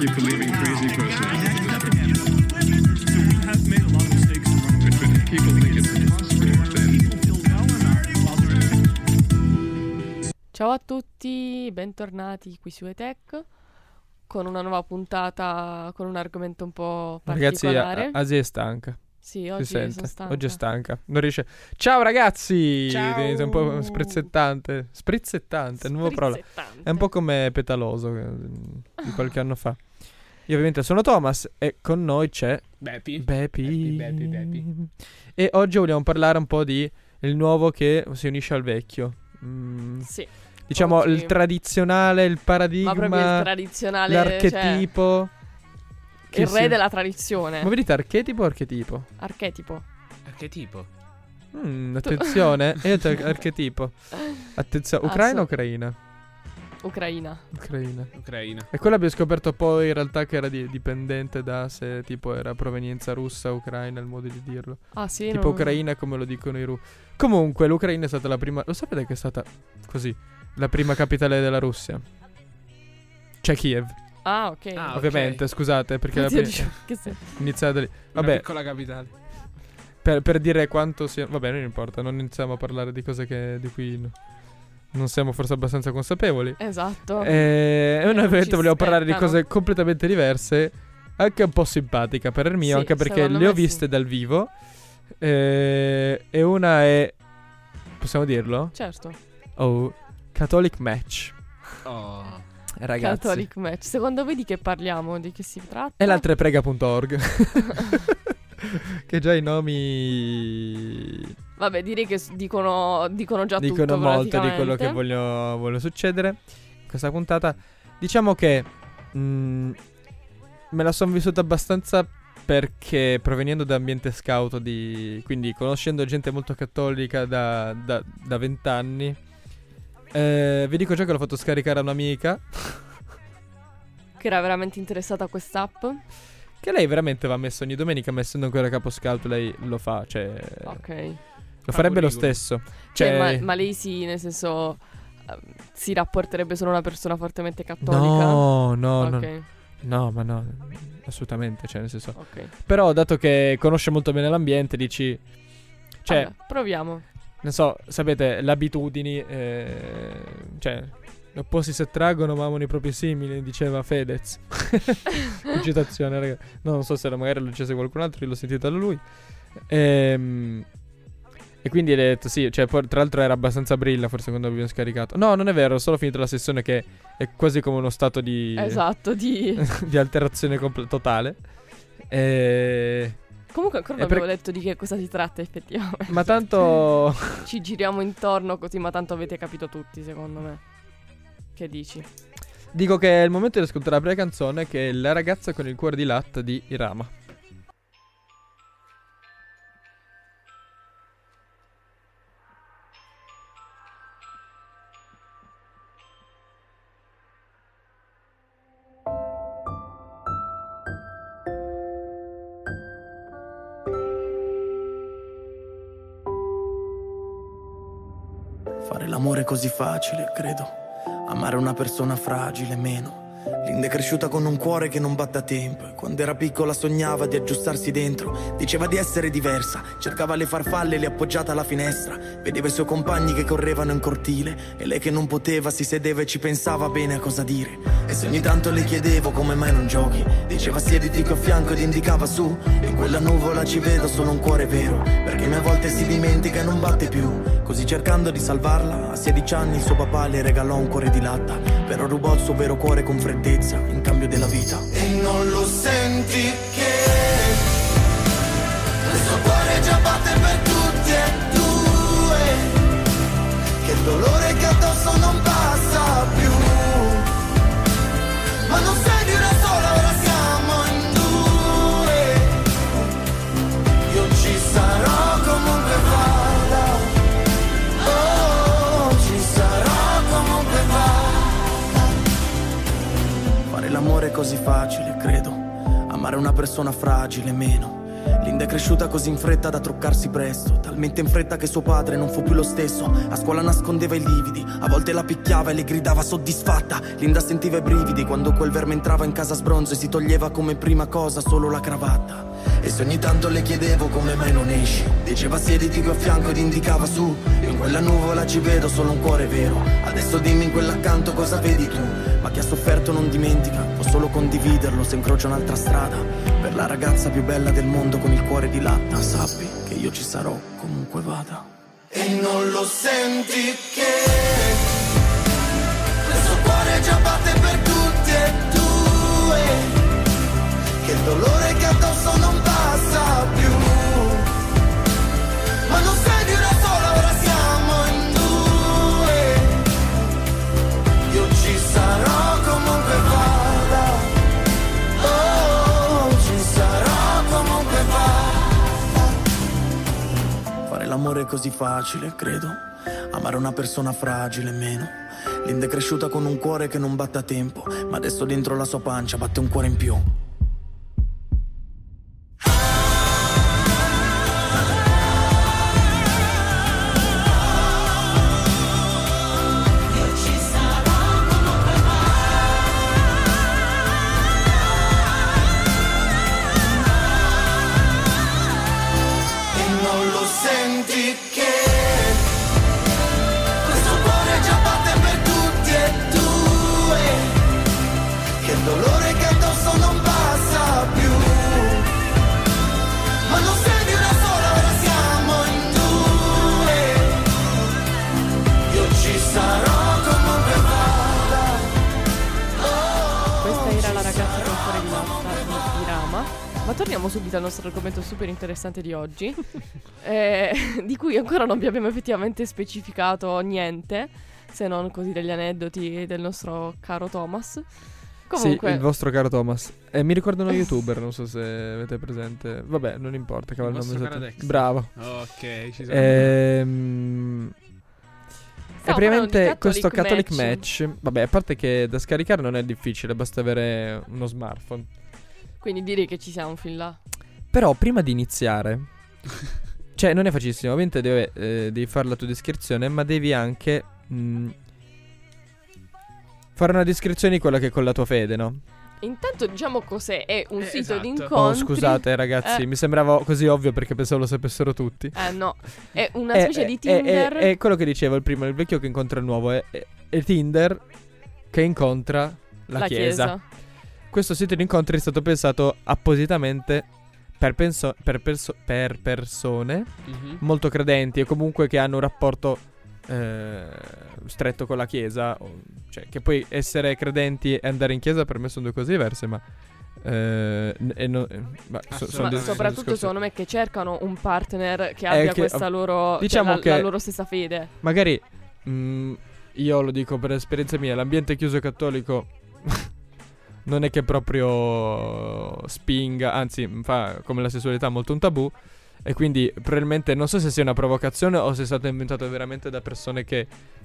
keep believing crazy person. So we have made a lot of mistakes. But if people think it's impossible, then... Ciao a tutti, bentornati qui su E-Tech con una nuova puntata con un argomento un po' particolare. Ragazzi, Asia è stanca. Sì, oggi Si sente. sono stanca. Oggi è stanca. Non riesce. Ciao ragazzi! Ciao! È un po' sprizzettante. Sprizzettante, nuovo parola. È un po' come Petaloso di qualche anno fa. Io ovviamente sono Thomas e con noi c'è Bepi. E oggi vogliamo parlare un po' di il nuovo che si unisce al vecchio. Sì. Diciamo oggi. il tradizionale, il paradigma, Ma proprio il tradizionale, l'archetipo. Cioè, il re della tradizione. Ma vedete archetipo o archetipo? Archetipo. Che tipo? Attenzione, archetipo. Attenzione, Ucraina o Ucraina? Ucraina. Ucraina. E quello abbiamo scoperto poi in realtà che era dipendente da se tipo era provenienza russa o ucraina, il modo di dirlo. Ah sì? Tipo Ucraina come lo dicono i russi. Comunque l'Ucraina è stata la prima. Lo sapete che è stata così la prima capitale della Russia? Cioè Kiev. Ah ok. Ovviamente, scusate, perché Oddio, che sei? iniziata lì. Una Vabbè, piccola capitale. per dire quanto sia. Vabbè, non importa, non iniziamo a parlare di cose di cui non siamo forse abbastanza consapevoli. Esatto. E noi ovviamente vogliamo parlare di spettano. cose completamente diverse, anche un po' simpatica per il mio, Sì, anche perché secondo le ho me sì. viste dal vivo. E una è, possiamo dirlo? Certo. Oh, Catholic Match. Oh. Ragazzi. Catholic Match. Secondo voi di che parliamo? Di che si tratta? E l'altra è prega.org. Che già i nomi Vabbè, direi che dicono già dicono tutto molto di quello che praticamente. voglio succedere in questa puntata. Diciamo che me la sono vissuta abbastanza perché proveniendo da ambiente scout, quindi conoscendo gente molto cattolica da 20 anni, vi dico già che l'ho fatto scaricare a un'amica Che era veramente interessata a quest'app. che lei veramente va messa ogni domenica, ma essendo ancora capo scout lei lo fa, cioè Ok. lo farebbe lo Curriculum. stesso. Cioè, ma lei sì, nel senso si rapporterebbe solo una persona fortemente cattolica? Ok. No, ma no, assolutamente, cioè nel senso. Ok. Però dato che conosce molto bene l'ambiente, dici, cioè, Vabbè, proviamo. non so, sapete, le abitudini, cioè, gli opposti si attraggono ma amano i propri simili, diceva Fedez. Citazione, raga. No, non so se magari l'ho dicesse qualcun altro, io l'ho sentito da lui. E quindi ho detto sì, cioè poi, tra l'altro era abbastanza brilla forse quando l'abbiamo scaricato. No, non è vero, ho solo finito la sessione che è quasi come uno stato di Esatto, di alterazione totale. Comunque ancora non abbiamo detto di che cosa si tratta effettivamente. Ma tanto Ci giriamo intorno così, ma tanto avete capito tutti, secondo me. Che dici? dico che è il momento di ascoltare la prima canzone, che è La ragazza con il cuore di latta di Irama. Fare l'amore è così facile, credo. Amare una persona fragile, meno. Linda è cresciuta con un cuore che non batte a tempo e quando era piccola sognava di aggiustarsi dentro. Diceva di essere diversa, cercava le farfalle lì appoggiata alla finestra. Vedeva i suoi compagni che correvano in cortile e lei che non poteva si sedeva e ci pensava bene a cosa dire. E se ogni tanto le chiedevo come mai non giochi, diceva siediti qui a fianco ed indicava su. In quella nuvola ci vedo solo un cuore vero, perché a volte si dimentica e non batte più. Così cercando di salvarla, a 16 anni suo papà le regalò un cuore di latta, però rubò il suo vero cuore con freddezza in cambio della vita. E non lo senti che il suo cuore già batte per tutti e due, che il dolore che addosso non passa più. Ma non sei di una sola, ora siamo in due. Io ci sarò comunque vada. Oh, ci sarò comunque vada. Fare l'amore è così facile, credo. Amare una persona fragile, meno. Linda è cresciuta così in fretta da truccarsi presto, talmente in fretta che suo padre non fu più lo stesso. A scuola nascondeva i lividi, a volte la picchiava e le gridava soddisfatta. Linda sentiva i brividi quando quel verme entrava in casa sbronzo e si toglieva come prima cosa solo la cravatta. E se ogni tanto le chiedevo come mai non esci, diceva siediti qui a fianco ed indicava su. Io in quella nuvola ci vedo solo un cuore vero, adesso dimmi in quell'accanto cosa vedi tu. Ma chi ha sofferto non dimentica, può solo condividerlo se incrocia un'altra strada. Per la ragazza più bella del mondo con il cuore di latta, sappi che io ci sarò comunque vada. E non lo senti che questo cuore già batte per tutti e due, che il dolore che addosso non passa più. Ma non sei di una sola, ora siamo in due. Io ci sarò comunque vada. Oh, ci sarò comunque vada. Fare l'amore è così facile, credo. Amare una persona fragile, meno. Linda è cresciuta con un cuore che non batte a tempo, ma adesso dentro la sua pancia batte un cuore in più. Ma torniamo subito al nostro argomento super interessante di oggi, di cui ancora non vi abbiamo effettivamente specificato niente, se non così degli aneddoti del nostro caro Thomas. Comunque... Sì, il vostro caro Thomas. Mi ricorda uno youtuber, non so se avete presente. Vabbè, non importa, cavolo, il nome esatto. Bravo. Ok, ci sono. E praticamente questo Catholic Match, vabbè, a parte che da scaricare non è difficile, basta avere uno smartphone. Quindi direi che ci siamo fin là. Però prima di iniziare, cioè non è facilissimo, ovviamente devi fare la tua descrizione, ma devi anche fare una descrizione di quella che è con la tua fede, no? Intanto diciamo cos'è, è un sito esatto. di incontri. Oh, scusate ragazzi, mi sembrava così ovvio perché pensavo lo sapessero tutti. No, è una specie di Tinder. È quello che dicevo il primo, il vecchio che incontra il nuovo, è Tinder che incontra la chiesa. Questo sito di incontri è stato pensato appositamente per persone molto credenti e comunque che hanno un rapporto stretto con la chiesa. Cioè, che poi essere credenti e andare in chiesa per me sono due cose diverse, ma soprattutto secondo me che cercano un partner che abbia questa loro, diciamo la loro stessa fede. Magari io lo dico per esperienza mia, l'ambiente chiuso cattolico non è che proprio spinga, anzi fa come la sessualità molto un tabù. E quindi probabilmente non so se sia una provocazione o se è stato inventato veramente da persone che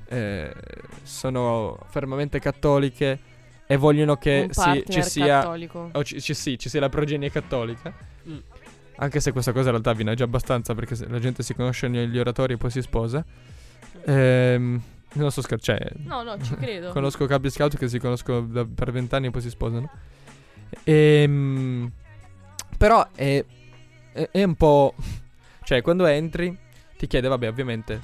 sono fermamente cattoliche e vogliono che ci sia ci sia la progenie cattolica. Anche se questa cosa in realtà avviene già abbastanza, perché se la gente si conosce negli oratori e poi si sposa. Non so scherzare. No, ci credo. Conosco capi scout che si conoscono per 20 anni e poi si sposano. Però è un po'... Cioè, quando entri ti chiede, vabbè, ovviamente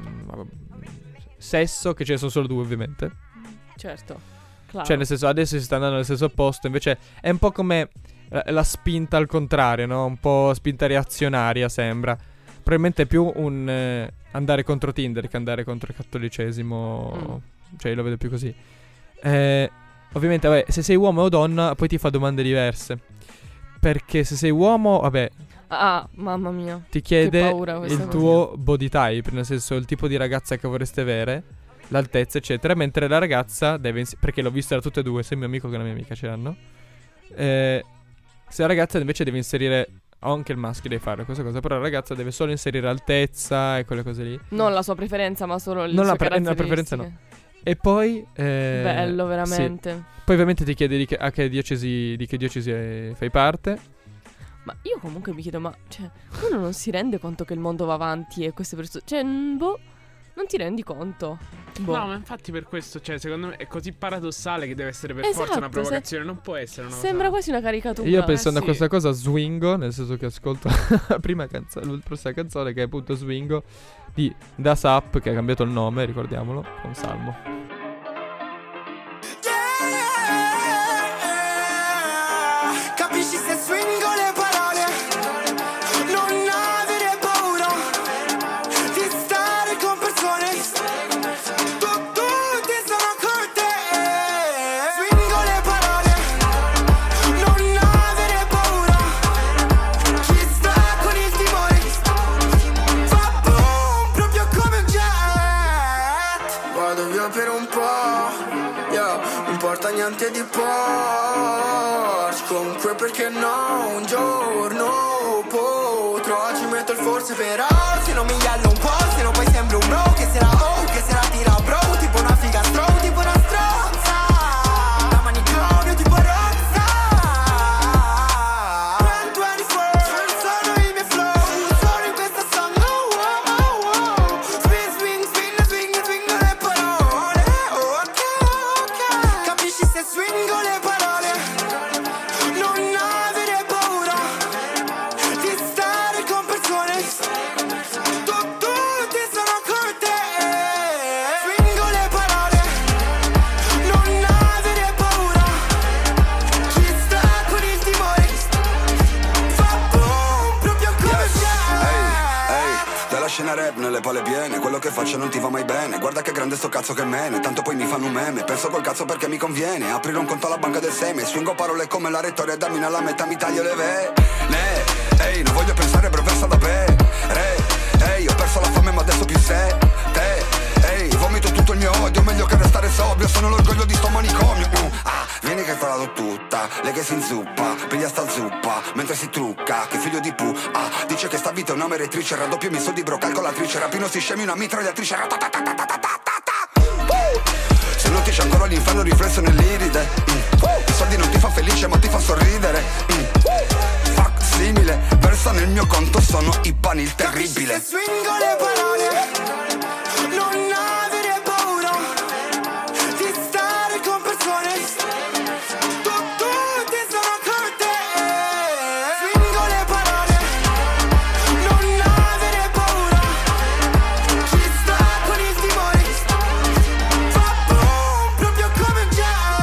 sesso, che ce ne sono solo due, ovviamente. Certo, claro. Cioè, nel senso, adesso si sta andando nel senso opposto. Invece è un po' come la spinta al contrario, no? Un po' spinta reazionaria, sembra. Probabilmente è più un andare contro Tinder che andare contro il cattolicesimo. Cioè, io lo vedo più così. Ovviamente, vabbè, se sei uomo o donna, poi ti fa domande diverse. Perché se sei uomo, vabbè... mamma mia. Ti chiede il tuo body type, nel senso il tipo di ragazza che vorreste avere, l'altezza, eccetera. Mentre la ragazza deve... perché l'ho vista da tutte e due, sia il mio amico che la mia amica ce l'hanno. Se la ragazza invece deve inserire... Anche il maschio deve fare questa cosa, però la ragazza deve solo inserire altezza e quelle cose lì. Non la sua preferenza, ma solo le sue caratteristiche. La preferenza no. E poi... bello, veramente. Sì. Poi ovviamente ti chiede di che diocesi fai parte. Ma io comunque mi chiedo, ma cioè, uno non si rende conto che il mondo va avanti e queste persone, cioè, boh, non ti rendi conto? Boh. No, ma infatti per questo, cioè, secondo me è così paradossale che deve essere per forza Esatto, una provocazione. Non può essere una Sembra cosa. quasi una caricatura. Io pensando sì. a questa cosa swingo, nel senso che ascolto la prossima canzone che è appunto Swingo di Das Up, che ha cambiato il nome, ricordiamolo, con Salmo. Capisci se swingo le parole, non avere paura di stare con persone, tutti sono con te. Swingo le parole, non avere paura, chi sta con il timore fa boom proprio come un jet. Vado via per un po', yeah, non porta niente di Porsche. Comunque perché no, un giorno potrò, ci metto il forse però, se non mi yello un po', se no poi sembro un bro, che sarà oh, che sarà tira bro, tipo una figa stro, tipo una strozza, da manicomio tipo rockstar. 24, sono i miei flow, sono in questa song, oh, oh, oh, oh. Spin, swing, spin, swing, swing le parole, ok, ok. Capisci se swingo le parole, non avere paura di stare con persone, tutti sono con te. Swingo le parole, non avere paura, chi sta con il timore fa boom proprio come Ehi, dalla scena rap nelle pale piene, quello che faccio non ti va mai bene. Guarda che grande sto cazzo che mene, tanto poi mi fanno un meme. Penso col cazzo perché mi conviene aprire un conto alla banca del seme. Swingo parole come la rettoria, dammi alla metà, mi taglio le vene. Ehi, non voglio pensare, bro, versa da bere. Ehi, ho perso la fame ma adesso più te. Ehi, vomito tutto il mio odio, meglio che restare sobrio, sono l'orgoglio di sto manicomio. Vieni che te la do tutta, lei che si inzuppa, piglia sta zuppa, mentre si trucca, che figlio di pu. Dice che sta vita è una meretrice, raddoppio mi soldi bro, calcolatrice, rapino si scemi una mitragliatrice. Se non ti c'è ancora l'inferno riflesso nell'iride, i soldi non ti fa felice ma ti fa sorridere. Fuck simile, versa nel mio conto, sono Ipan il terribile. Swingo le parole, non avere paura di stare con persone, tutti sono con te. Swingo le parole, non avere paura, chi sta con il timore fa boom proprio come un jet.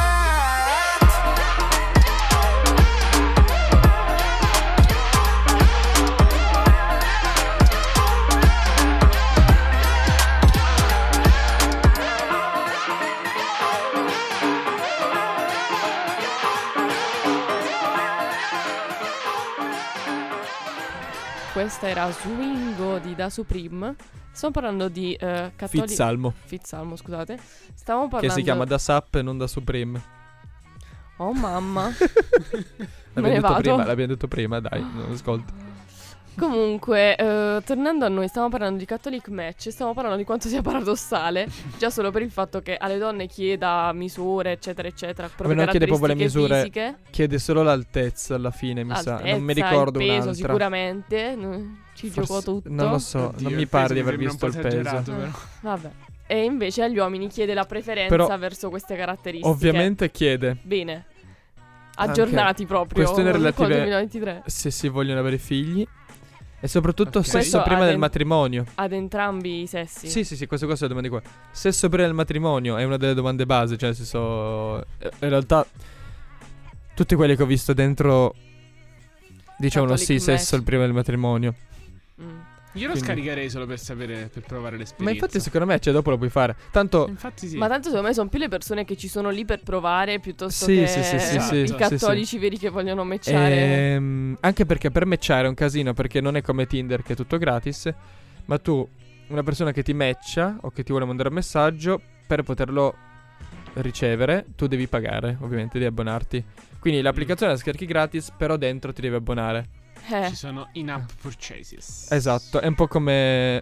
Questa era Swingo di Da Supreme. Stiamo parlando di cattolici. Fitzalmo, Fitzalmo, scusate. Stavamo che parlando. si chiama Das Up e non Da Supreme. Oh mamma. Me L'abbiamo ne detto vado. prima, l'abbiamo detto prima, dai, non ascolti. Comunque, tornando a noi, stiamo parlando di Catholic Match. Stiamo parlando di quanto sia paradossale. Già solo per il fatto che alle donne chieda misure, eccetera, eccetera. Proprio non chiede proprio le caratteristiche misure, fisiche. Chiede solo l'altezza alla fine, mi sa. Non mi Altezza, ricordo il peso un'altra. sicuramente. Ci Forse- giocò tutto. Non lo so, Oddio, non mi il pare peso di aver mi visto il sembra un po' peso. esagerato, però. Vabbè. E invece agli uomini chiede la preferenza Però, verso queste caratteristiche. Ovviamente chiede Bene. Aggiornati proprio. questioni col relative 2023. se si vogliono avere figli e soprattutto Ok. sesso Questo prima ad del en- matrimonio. Ad entrambi i sessi. Sì, queste cose le domande qua. Sesso prima del matrimonio è una delle domande base, cioè nel senso, in realtà tutti quelli che ho visto dentro dicevano Catholic sì, match. sesso il prima del matrimonio. Mm. Io lo Quindi- scaricherei solo per sapere, per provare l'esperienza. Ma infatti secondo me, cioè, dopo lo puoi fare. Tanto Infatti sì. Ma tanto secondo me sono più le persone che ci sono lì per provare piuttosto Sì, che sì, sì, sì, sì, i sì, cattolici veri che vogliono matchare. Anche perché per matchare è un casino, perché non è come Tinder che è tutto gratis, ma tu, una persona che ti matcha o che ti vuole mandare un messaggio, per poterlo ricevere, tu devi pagare, ovviamente, devi abbonarti. Quindi l'applicazione la scarichi gratis, però dentro ti devi abbonare. Ci sono in-app purchases. Esatto, è un po' come...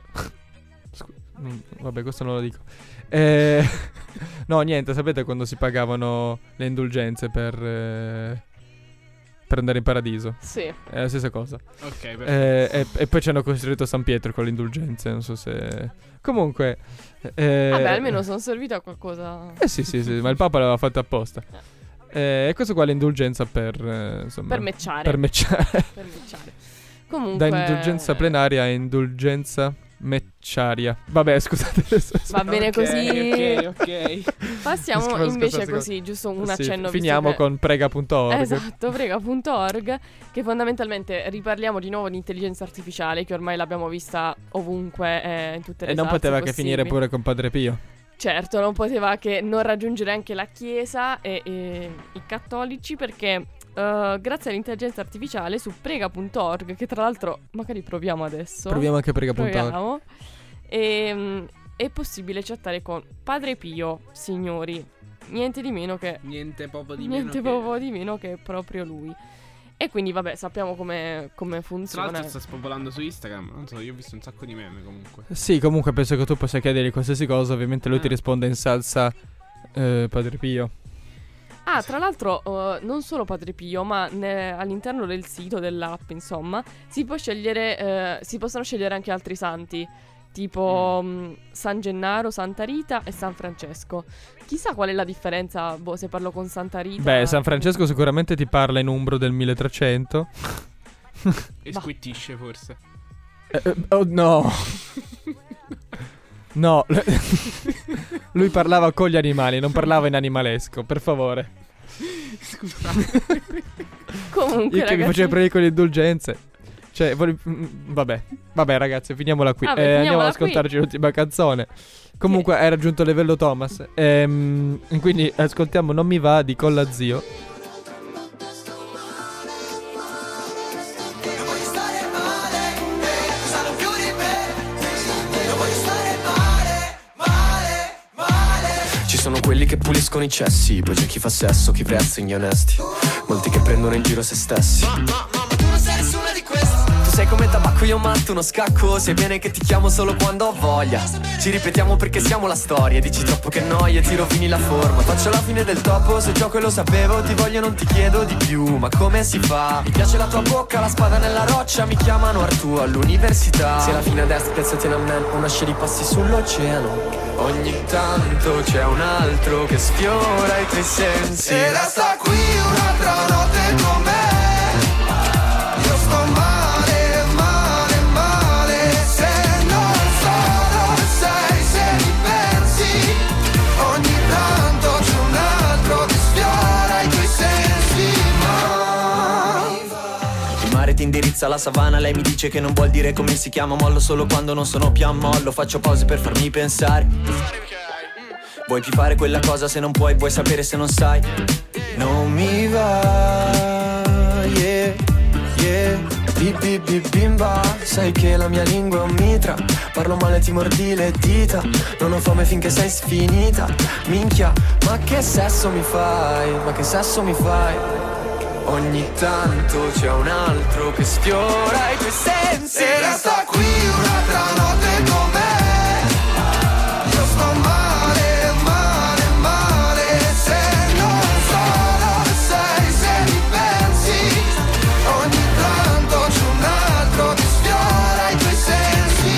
vabbè, questo non lo dico. No, niente, sapete quando si pagavano le indulgenze per per andare in paradiso. Sì. È la stessa cosa. Ok, perfetto. E poi ci hanno costruito San Pietro con le indulgenze. Non so se. Comunque. Vabbè, almeno sono servito a qualcosa. Sì, ma il Papa l'aveva fatto apposta. E questo qua è l'indulgenza per. Insomma, Per mecciare. Per mecciare. Per mecciare. Comunque. Da indulgenza plenaria a indulgenza mecciaria. Vabbè, scusate. Va bene così. Ok. Passiamo Scusa, invece scusa. così, giusto un Sì, accenno. finiamo visto che- con prega.org. Esatto, prega.org, che fondamentalmente riparliamo di nuovo di intelligenza artificiale, che ormai l'abbiamo vista ovunque, in tutte le E non salse poteva che possibili. finire pure con Padre Pio. Certo, non poteva che non raggiungere anche la Chiesa e i cattolici, perché grazie all'intelligenza artificiale su prega.org, che tra l'altro magari proviamo adesso. Proviamo anche prega.org. Proviamo. È possibile chattare con Padre Pio, signori. Niente di meno che Niente proprio di niente meno che- proprio di meno che proprio lui. E quindi vabbè, sappiamo come Tra funziona. l'altro sta spopolando su Instagram. Non so, io ho visto un sacco di meme comunque. Sì, comunque penso che tu possa chiedergli qualsiasi cosa. Ovviamente lui ti risponde in salsa Padre Pio. Ah, tra l'altro, non solo Padre Pio, ma all'interno del sito, dell'app, insomma, si possono scegliere anche altri santi, tipo San Gennaro, Santa Rita e San Francesco. Chissà qual è la differenza, se parlo con Santa Rita. Beh, San Francesco sicuramente ti parla in umbro del 1300. E Bah. squittisce forse. Oh no. No. Lui parlava con gli animali, non parlava in animalesco, per favore. Comunque, Io che mi ragazzi, facevo prendere con le indulgenze. Cioè, vabbè, ragazzi, finiamola qui. Vabbè, Andiamo finiamola ad ascoltarci l'ultima canzone. Comunque, hai raggiunto il livello Thomas. Quindi ascoltiamo Non mi va di Colla Zio. Non voglio stare male, sanno più di me. Non voglio stare male. Ci sono quelli che puliscono i cessi, poi c'è chi fa sesso, chi prezza gli onesti. Molti che prendono in giro se stessi. Ma tu non sei nessuna di questi. Tu sei come tabacco, io matto uno scacco. Sai bene che ti chiamo solo quando ho voglia. Ci ripetiamo perché siamo la storia. Dici troppo che noia, ti rovini la forma. Faccio la fine del topo, se gioco e lo sapevo. Ti voglio, non ti chiedo di più, ma come si fa? Mi piace la tua bocca, la spada nella roccia. Mi chiamano Artù all'università. Se la fine a destra, piazzati in amen. Una scia di passi sull'oceano. Ogni tanto c'è un altro che sfiora i tuoi sensi. E resta qui un'altra notte con me. Io sto male, male, male. Se non so dove sei, se mi pensi. Ogni tanto c'è un altro che sfiora i tuoi sensi. Il mare ti indirizza alla savana, lei mi dice che non vuol dire come si chiama. Mollo solo quando non sono più a mollo, faccio pause per farmi pensare. Vuoi più fare quella cosa se non puoi, vuoi sapere se non sai. Non mi va, yeah, yeah. Bimba, sai che la mia lingua è un mitra. Parlo male, ti mordi le dita. Non ho fame finché sei sfinita. Minchia, ma che sesso mi fai? Ma che sesso mi fai? Ogni tanto c'è un altro che sfiora i tuoi sensi. E resta qui un'altra notte con me. Io sto male, male, male. Se non so dove sei, se mi pensi. Ogni tanto c'è un altro che sfiora i tuoi sensi.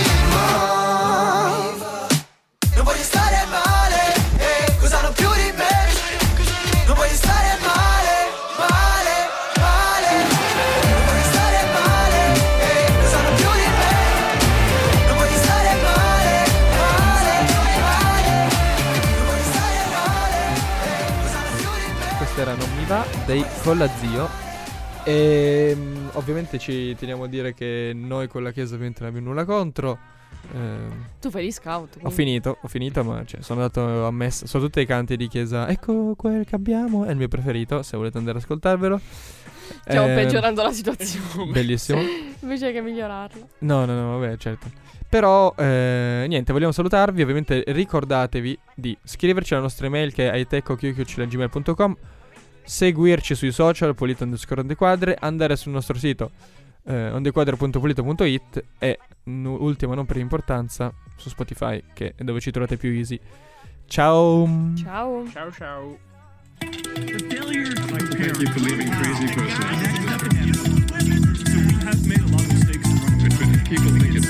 Non voglio stare male, cosa hanno più di me. Non voglio stare male, male, male. Non voglio stare male, cosa hanno più di me. Non voglio stare male, male, male. Non voglio stare male, cosa hanno più di me. Questa era Non mi va dei Colla Zio. E ovviamente ci teniamo a dire che noi con la Chiesa ovviamente non abbiamo nulla contro. Tu fai gli scout. Ho quindi. finito, ma sono andato a messa. Sono tutti i canti di chiesa. Ecco quel che abbiamo. È il mio preferito. Se volete andare ad ascoltarvelo. Stiamo peggiorando la situazione. Bellissimo. Invece che migliorarla. No, vabbè, certo. Però, niente, vogliamo salutarvi. Ovviamente ricordatevi di scriverci alla nostra email che è aitecco@gmail.com, seguirci sui social, Pulito_ondequadre, andare sul nostro sito ondequadre.pulito.it e ultima non per importanza su Spotify, che è dove ci trovate più easy. Ciao. Ciao. Ciao ciao. The failure to prepare for living crazy person. People think it's